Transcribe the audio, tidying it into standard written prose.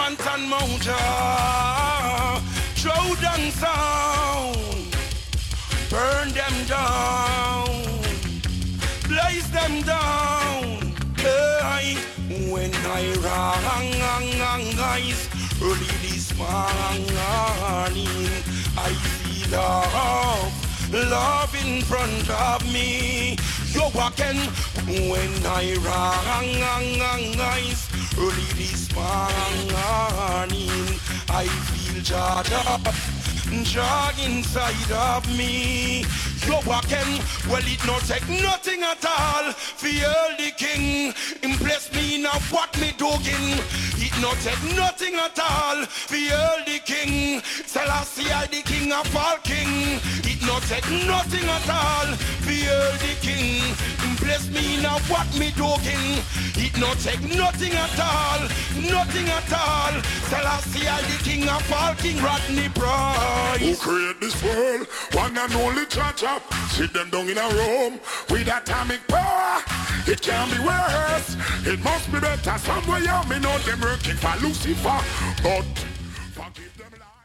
Bantan Mountain, throw down sound, burn them down, blaze them down. Hey, when I rise early this morning, I feel love in front of me. You're walking when I rise early this morning, I feel joy inside of me. You're walking, well it not take nothing at all for the king. Impress me now what me doing. It not take nothing at all for the king. Selassie I the king of all king. It not take nothing at all for the king. Impress me now what me doing. It not take nothing at all, nothing at all. Selassie I the king of all king. Rodney Price. Who create this world? One and only Jaja. Sit them down in a room with atomic power. It can't be worse. It must be better somewhere. Yeah, me know them working for Lucifer, but forgive them.